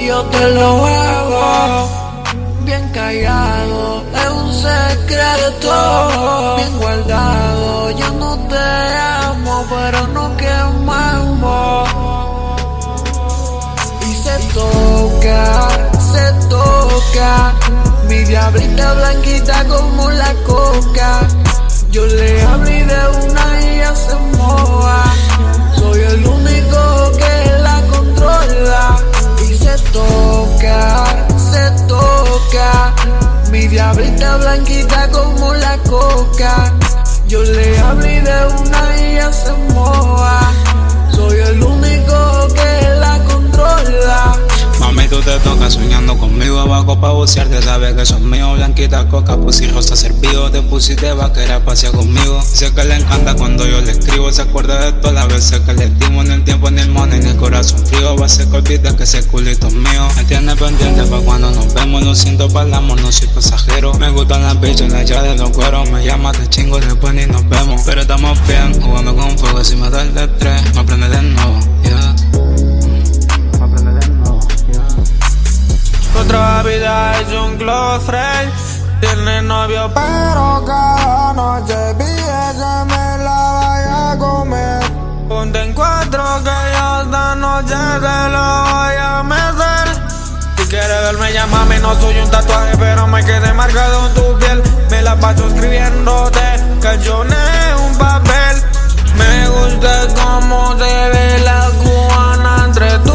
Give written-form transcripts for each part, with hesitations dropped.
yo te lo hago bien callado, es un secreto bien guardado. Yo no te amo, pero no quemamos. Y se toca, mi diablita blanquita como la coca. Yo le abrí de una y ella se moja. Soy el único que la controla. Y se toca, mi diablita blanquita como la coca. Yo le abrí de una y ella se moja. Soy el único que la controla. Mami, tú te tocas soñando conmigo abajo pa' bucearte, sabes que sos mío. Blanquita coca, pussy rosa servido, te pusiste vaquera, pasea conmigo. Sé que le encanta cuando yo le escribo, se acuerda de todas las veces que le dimos. Ni el tiempo, ni el money, ni el corazón frío. Va a ser que olvida que ese culito es mío. Me tiene pendiente pa' cuando nos vemos, lo siento para el amor, no soy pasajero. Me gustan las bichas, las llaves, los cueros. Me llamas, te chingo, después ni nos vemos. Pero estamos bien, jugando con fuego, si me da el de tres, me aprende de nuevo, yeah. Otra vida es un close friend. Tiene novio pero cada noche pide que me la vaya a comer. Ponte en cuatro que yo esta noche te lo voy a meter. Si quieres verme llámame, no soy un tatuaje pero me quedé marcado en tu piel. Me la paso escribiéndote canciones, un papel. Me gusta cómo se ve la cubana entre tú.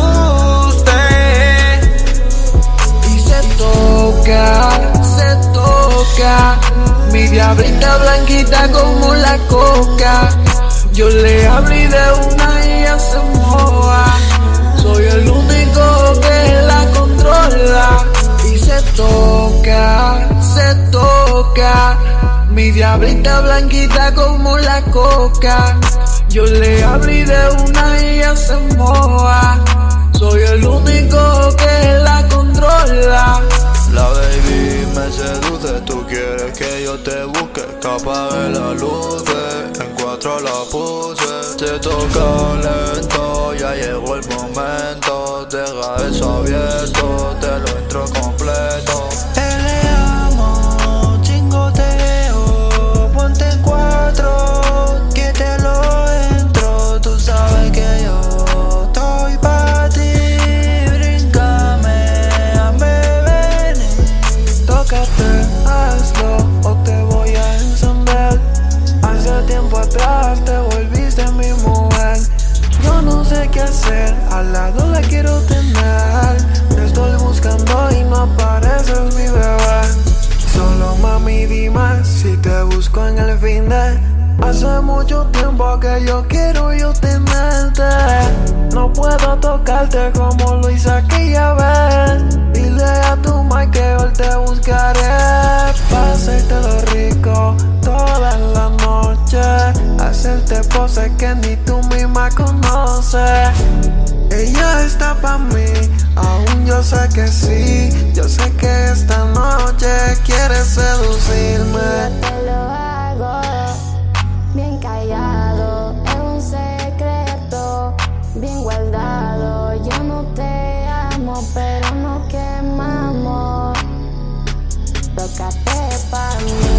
Se toca, mi diablita blanquita como la coca. Yo le abrí de una y ella se moja. Soy el único que la controla. Y se toca, mi diablita blanquita como la coca. Yo le abrí de una y ella se moja. Soy el único que la controla. La baby me seduce, tú quieres que yo te busque, que apague las luces, en cuatro la puse. Se toca lento, ya llegó el momento, deja eso abierto, te lo entro completo. Peleamos, chingoteo, ponte en cuatro, que te lo entro, tú sabes que yo estoy pa' ti. Hazlo o te voy a encender. Hace tiempo atrás te volviste mi mujer. Yo no sé qué hacer, al lado la quiero tener. Te estoy buscando y no apareces, mi bebé. Solo mami dime si te busco en el fin de. Hace mucho tiempo que yo quiero yo tenerte. No puedo tocarte como lo hice aquella vez. Dile a tu ma que hoy te buscaré. Pa' hacértelo rico toda la noche. Hacerte pose que ni tú misma conoces. Ella está pa' mí, aún yo sé que sí. Yo sé que esta noche quieres seducirme. Te lo hago bien callado, es un secreto bien guardado. Yo no te amo, pero no quemamos. Tócate pa' mí.